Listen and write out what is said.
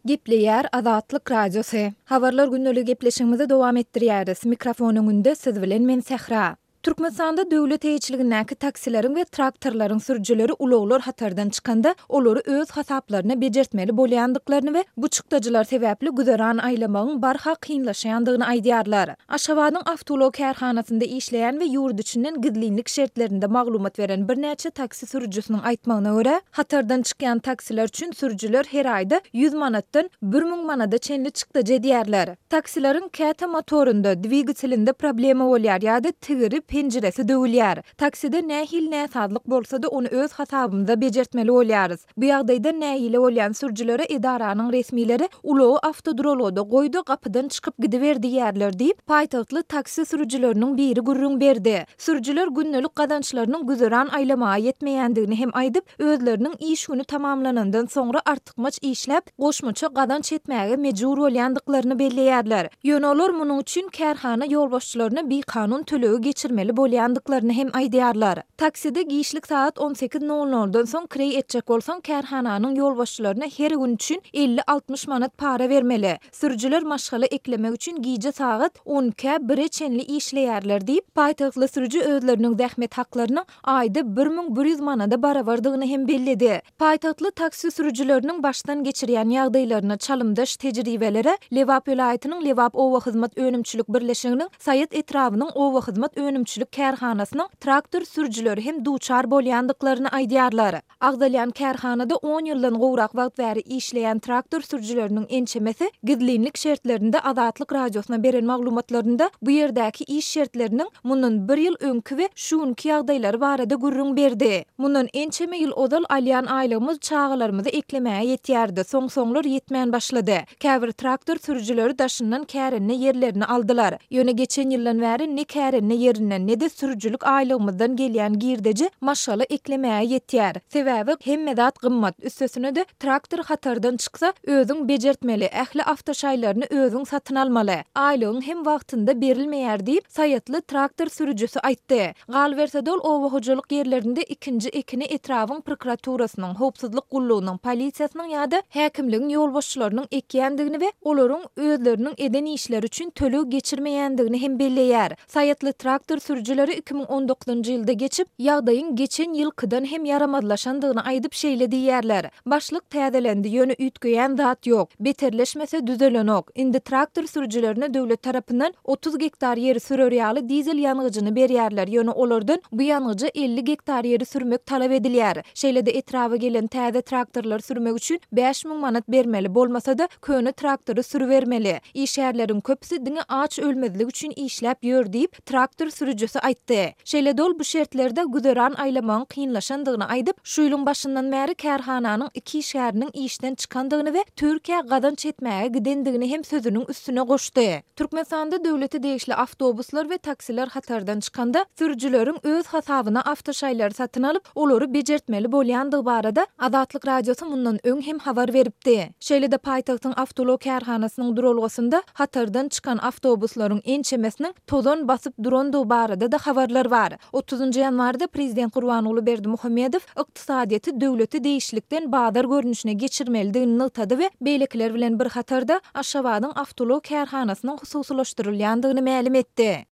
Gepleýär Azatlyk Radiosu. Habarlar günnälik gepleşigimizi dowam etdirýäris. Mikrofonuň önünde siz bilen men Sehra. Türkmenistanda döwlet eýçiligindäki taksileriň we traktorlaryň sürüjileri ulaglar hatardan çykanda olary öz hasaplaryna bejertmeli bolýandyklaryny we bu çykdadylar sebäpli güzeran aýlamagyň barha kynlaşýandygyny aýdýarlar. Aşgabatyň awtolog kärhanasynda işleýän we ýurt içinden gidlinlik şertlerinde maglumat beren bir näçe taksi sürüjisiniň aýtmagyna görä, hatardan çykýan taksiler üçin sürüjiler her aýda 100 manatdan 1000 manada çenli çykdaja edýärler. Taksileriň käte motorunda, dwigitelinde problema bolýar ýa-da tigiri penjeresi döwülýär. Takside nähil näsadlyk bolsa-da onu öz hasabymyza bejertmeli bolýarys. Bu ýagdaýda nähile bolýan sürjilere edaranyň resmileri ulagy avtodroloda goýdy, gapydan çykyp gidiberdi ýerler diýip paýtagtly taksi sürüjileriniň biri gurrun berdi. Sürüjiler günnälik gazançlarynyň güzeran aýlamaga ýetmeýändigini hem aýdyp, özleriniň iş güni tamamlanandan soňra artykmaç işläp, goşmaça gazanç etmäge mejbur bolýandyklaryny belleýärler. Ýöne olar munyň üçin kärhana ýolbaşçylaryna bir kanun tölegi geçirmeli bolýandyklaryny hem aýdýarlar. Takside gişlik saat 18:00-dan soň kirey etjek bolsaň kärhananyň ýolbaşçylaryna her gün üçin 50-60 manat para vermeli. Sürüjiler maşgala eklemek üçin giýje saat 12:00 çenli işleýärler diýip paýtagtly sürüji özleriniň zähmet haklaryny aýda 1100 manada barabardygyny hem belledi. Paýtagtly taksi sürüjileriniň başdan geçirýän ýagdaýlaryna çalymdaş tejribelere Lewap ýylaýatynyň Lewap Owa hyzmat önümçilik birleşiginiň Saýat etrawynyň Owa hyzmat önümçilik kärhanasynyň traktor sürüjileri hem duçar bolýandyklaryny aýdýarlar. Agdalýan kärhanada 10 ýyldan gowrak wagt bäri işleýän traktor sürüjileriniň ençemesi gidlinlik şertlerinde Azatlyk Radiosuna beren maglumatlarynda bu ýerdäki iş şertleriniň mundan 1 ýyl öňkü we şuňky ýagdaýlary barada gurrun berdi. Mundan ençeme ýyl odal alýan aýlygymyz çağalarymyzy eklemäge ýetýärdi. Soň-soňlar ýetmän başlady. Käbir traktor sürüjileri daşyndan kärenne ýerlerini aldylar. Ýöne geçen ýyldan bäri ne kärenne ýerinden ne de sürüjilik aýlygymyzdan gelýän girdeji maşgala eklemäge ýetýär. Sebäbi hemmedat gymmat. Üstesine de traktor hatardan çyksa özüň bejertmeli, ähli awtoşaýlaryny özüň satyn almaly. Aýlygyň hem wagtynda berilmeýär diýip Saýatly traktor sürüjisi aýtdy. Galbersedol owa hojalyk ýerlerinde ikinji ekini etrawyň prokuraturasynyň, howpsuzlyk gullugynyň, polisiýasynyň ýa-da häkimligiň ýolbaşçylarynyň ekýändigini we olaryň özleriniň eden işleri üçin töleg geçirmeýändigini hem belleýär. Saýatly traktor sürüjileri 2019-njy ýylda geçip, ýagdaýyň geçen ýylkydan hem yaramazlaşandygyny aýdyp şeýledi ýerler. Başlyk täzelendi, ýöne ütgeýän zat ýok. Beterleşmese düzelenok. Indi traktor sürüjilerine döwlet tarapyndan 30 hektar ýeri sürerýaly dizel ýanygyjyny berýärler. Ýöne olardan bu ýanygyja 50 hektar ýeri sürmek talap edilýär. Şeýlede etrawa gelen täze traktorlar sürmek üçin 5000 manat bermeli, bolmasa-da köne traktory sürübermeli. İş ýerleriň köpüsi diňe aç ölmezlik üçin işläp ýör diýip traktor sürüjisi aýtdy. Şeýle dol bu şertlerde güzeran aýlamagyň kynlaşandygyny aýdyp, şu ýylyň başyndan bäri kärhananyň iki şäheriniň işden çykandygyny we Türkiýe gazanç etmäge gidendigini hem sözüniň üstüne goşdy. Türkmenistanda döwleti degişli awtobuslar we taksiler hatardan çykanda sürüjileriň öz hasabyna awtoşaýlary satyn alyp, olary bejertmeli bolýandygy barada Azatlyk Radiosu mundan öň hem habar beripdi. Şeýle-de paýtagtyň awtolog kärhanasynyň durulgysynda hatardan çykan awtobuslaryň ençemesiniň tozan basyp durandygy barada da habarlar bar. 30-njy ýanwarda Prezident Gurbanuly Berdimuhammedow ykdysadyýety döwleti değişlikden bazar görnüşine geçirmelidigini nykdy we beýlekler bilen bir hatarda Aşgabatyň awtolog kärhanasynyň hususlaşdyrylýandygyny ma'lum etdi.